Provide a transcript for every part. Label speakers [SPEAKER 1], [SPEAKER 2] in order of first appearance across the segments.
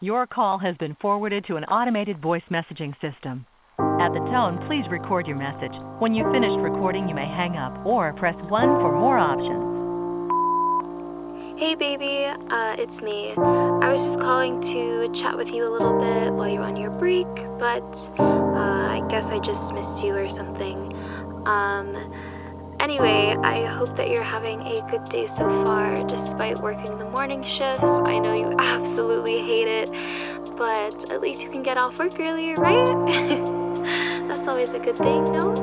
[SPEAKER 1] Your call has been forwarded to an automated voice messaging system. At the tone, please record your message. When you've finished recording, you may hang up or press 1 for more options.
[SPEAKER 2] Hey baby, it's me. I was just calling to chat with you a little bit while you're on your break, but I guess I just missed you or something. Anyway, I hope that you're having a good day so far, despite working the morning shifts. I know you absolutely hate it, but at least you can get off work earlier, right? That's always a good thing, no?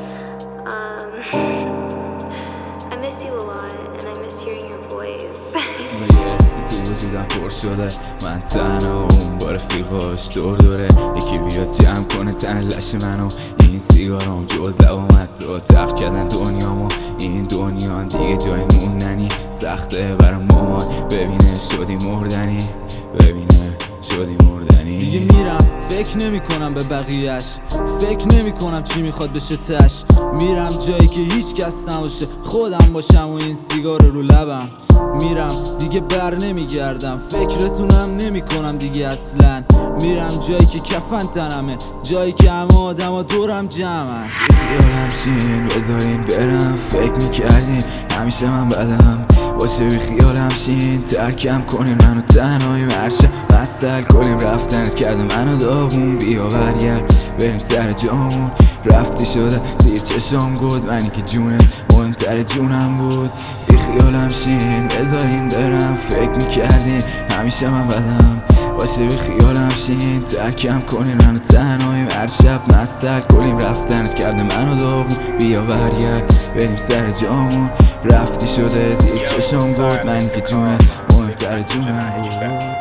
[SPEAKER 2] I miss you a lot, and I miss hearing your voice.
[SPEAKER 3] تو وجودم پر شده، من تنها اون با رفیقاش دور دوره. یکی بیاد جمع کنه تن لش منو، این سیگارم جز اومد تو تق کردن دنیامو. این دنیا دیگه جای موندنی سخته برا مامان، ببینه شدی مردنی، ببینه شدی مردنی.
[SPEAKER 4] دیگه میرم فکر نمی کنم به بقیهش، فکر نمی کنم چی میخواد بشه تش. میرم جایی که هیچ کس نباشه، خودم باشم و این سیگار رو لبم. میرم دیگه بر نمیگردم، فکرتونم نمی کنم دیگه اصلا. میرم جایی که کفن تنمه، جایی که همه آدم ها دورم جمعن.
[SPEAKER 3] خیالم شین بذارین برم، فکر میکردین همیشه من بدم باشه. بی خیالم شین ترکم کنین منو تنهایی مرشه. مستل کلیم رفتنت کرده منو داغون، بیا برگرد بریم سر جامون. رفتی شده زیر چشام گود، منی که جونت مهمتر جونم بود. بی خیالم شین بذارین برم، فکر میکردین همیشه من بدم باشه. بی خیالم شین ترکم کنین منو تنهایی هر شب. مستل کلیم رفتنت کرده منو داغون، بیا برگرد بریم سر جامون. رفتی شده زیر چشام گود، منی که جونت مهمتر جونم بود.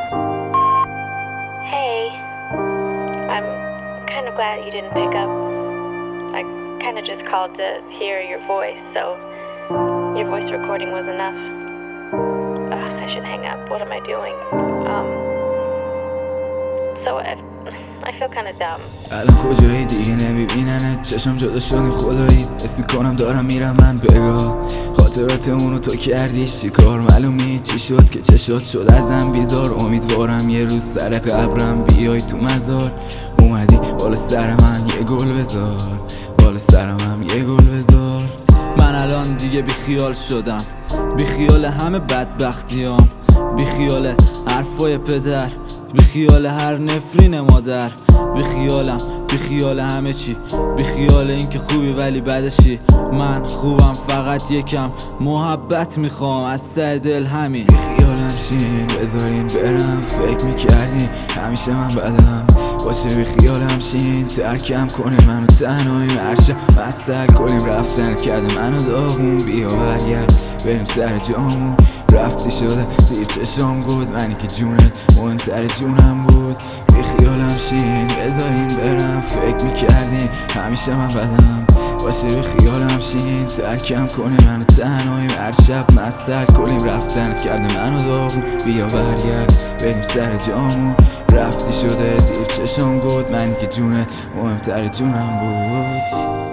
[SPEAKER 2] Hey, I'm kind of glad you didn't pick up. I kind of just called to hear your voice, so your voice recording was enough. I should hang up. What am I doing? So I feel kind of dumb.
[SPEAKER 3] الان کجایی دیگه نمیبیننت، چشم جدا شدیم خدایی. اسم میکنم دارم میرم من بگاه، خاطرات اونو تو کردی شکار. معلومی چی شد که چشات شد ازم بیزار. امیدوارم یه روز سر قبرم بیای تو مزار. اومدی بالا سر من یه گل بذار، بالا سرم هم یه گل بذار.
[SPEAKER 4] من الان دیگه بی خیال شدم، بی خیال همه بدبختیام، بی خیال حرفای پدر، بی خیال هر نفرین مادر. بی خیالم، بی خیال همه چی، بی خیال این که خوبی ولی بدشی. من خوبم فقط یکم محبت میخوام از ته دل همین.
[SPEAKER 3] بی خیالم شین بذارین برم، فکر میکردین همیشه من بدم باشه. بی خیالم شین ترکم کنین منو تنهایی مرشه. مستل کلیم رفتن کرده منو داغون، بیا برگرد بریم سر جامون. رفتی شده زیر چشام گود، منی که جونت مهمتر جونم بود. بی خیالم شین بذارین برم، فکر میکردین همیشه من بدم باشه. بی خیالم شین ترکم کنین منو تنهایی هر شب. مستل کلیم رفتن کرده منو داغون، بیا برگرد بریم سر جامون. رفتی شده زیر چشام گود، منی که جونت مهمتر جونم بود.